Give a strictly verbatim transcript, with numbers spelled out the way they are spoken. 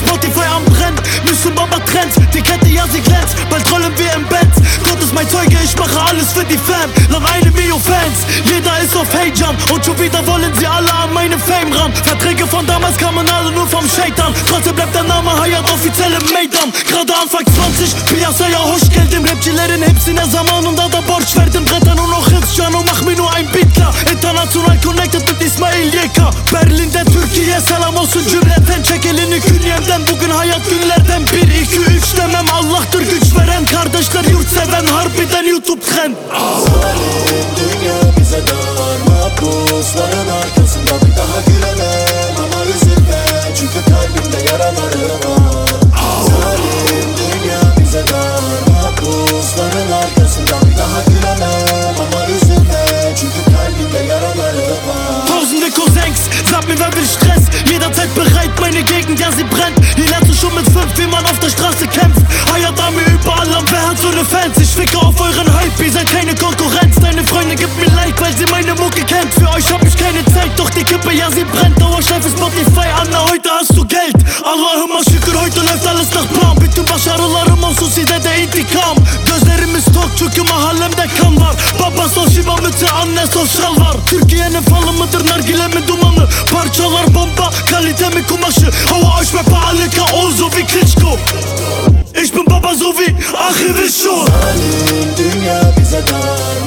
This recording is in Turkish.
Spotify am Brennt, müssen Baba Trends. Die Kette, ja sie glänzt, bald rollen wir im Bett. Gott ist mein Zeuge, ich mache alles für die Fam. Lang eine Million Fans, jeder ist auf Hey-Jump. Und schon wieder wollen sie alle an meinem Fame ran. Verträge von damals kamen alle nur vom Shaitan. Trotzdem bleibt der Name Hayat offiziell im Meydan. Gerade Anfang zwanzig, piyasaya hoş geldin. Rapçilerin hepsine zamanında da borç verdim. Bretten und noch hits can, mach mir nur ein Beat klar. International connected mit İsmail Y K. Berlin'de Türkiye selam olsun cümleten. Çek elini künyemden, bugün hayat günlerden. Bir iki üç demem, Allah'tır güç veren. Kardeşler yurt seven, harbiden YouTube trend. Zalim dünya bize dar, mahpusların arkasında bir daha gülemem. Ama üzülme çünkü kalbimde yaraları var. Zalim dünya bize dar, mahpusların arkasında bir daha gülemem. Ama üzülme çünkü kalbimde yaraları var. Tausende Cousins, sag mir wer will Stress. Jederzeit bereit, meine Gegend, ja sie brennt. Hier lernst du schon mit fünf, wie man auf der Straße kämpft. Hayat an mir überall, am wer hat so ne Fans? Ich ficke auf euren Hype, ihr seid keine Konkurrenz. Deine Freunde gibt mir Like, weil sie meine Mucke kennt. Für euch hab ich keine Zeit, doch die Kippe, ja sie brennt. Dauerschleife Spotify, Anna, heute hast du Geld. Allah'ıma şükür, heute läuft alles nach plan. Bütün başarılarım olsun size de intikam. Gözlerimiz tok çünkü mahallemde kan var. Baba Soşima mütse, anne sosyal var. Türkiye'nin falı mıdır, nargile mi dumanı? Parçalar bomba, kalite mi kumaşı? Hava euch bei Alika, oh so wie Klitschko. Ich bin Baba so wie Achim Wischo. Zalim dünya bize dar,